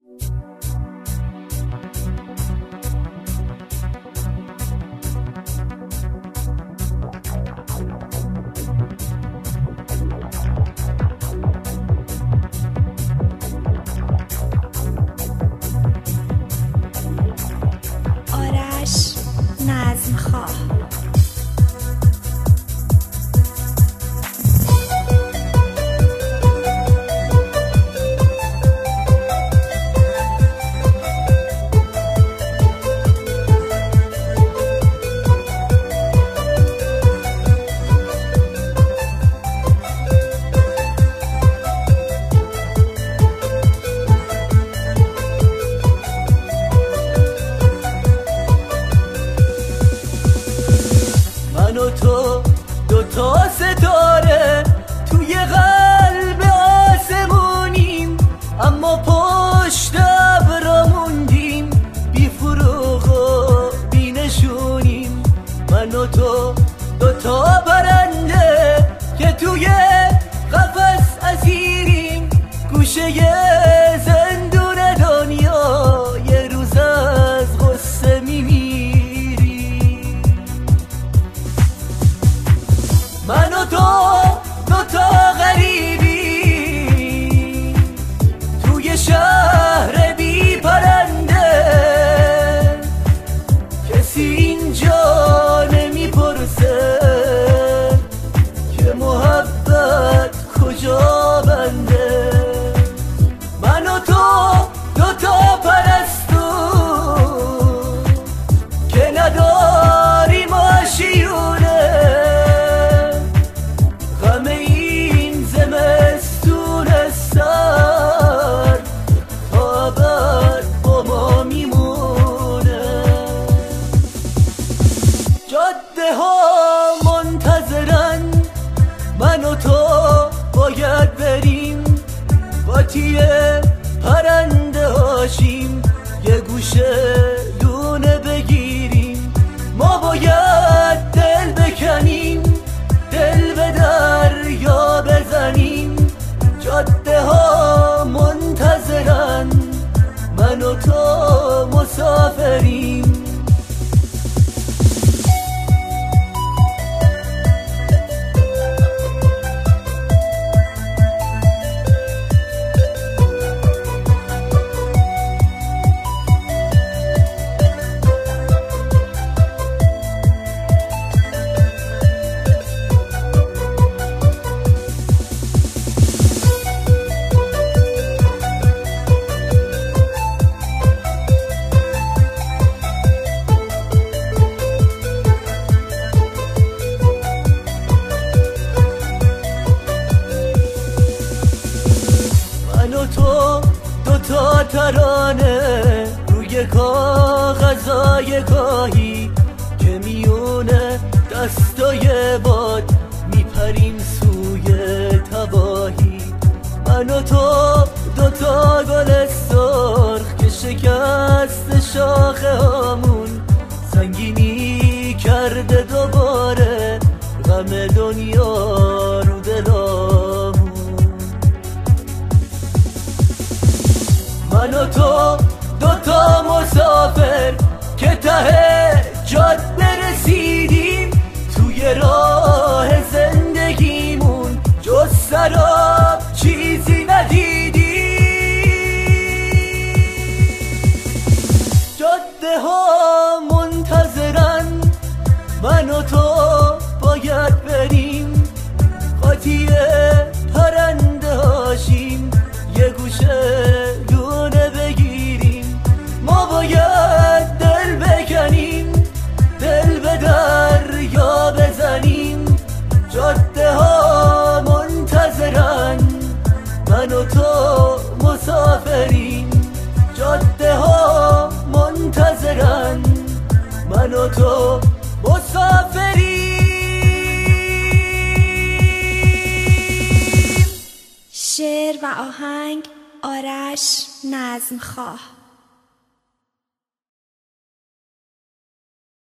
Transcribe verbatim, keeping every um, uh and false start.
آرش نظم‌خواه. من و تو دوتا ستاره توی قلب آسمونیم، اما پشت ابرا موندیم، بی فروغ و بی نشونیم. من و تو دوتا پرنده که توی قفس اسیریم، گوشه زندون دنیا یه روز از غصه میمیریم. من و تو دوتا غریبی توی شهر بی پرنده، کسی اینجا نمیپرسه که محبت کجا بنده. من و تو دوتا پرستو که نداریم آشیونه، غم این زمستون سر تا ابد با ما میمونه. جاده ها منتظرن، من و تو باید بریم، قاطی پرنده هاشیم، یه گوشه دونه بگیریم. ما باید دل بکنیم، دل به دریا بزنیم. جاده ها منتظرن، من و تو مسافریم. من و تو دوتا ترانه روی کاغذای گاهی که میونه دستای باد میپریم سوی تباهی. من و تو دوتا گل سرخ که شکست شاخه هامون سنگینی کرده دوباره غم دنیا رو دلامون. من و تو دوتا مسافر که ته جاده رسیدیم، توی راه زندگیمون جز سراب چیزی ندیدیم. جاده ها منتظرن، من و تو باید بریم، قاطی پرنده هاشیم، یه گوشه دونه بگیریم. ما باید دل بکنیم، دل به دریا بزنیم. جاده ها منتظرن، من و تو مسافریم. جاده ها منتظرن، من و تو مسافریم. شعر و آهنگ آرش نظم‌خواه.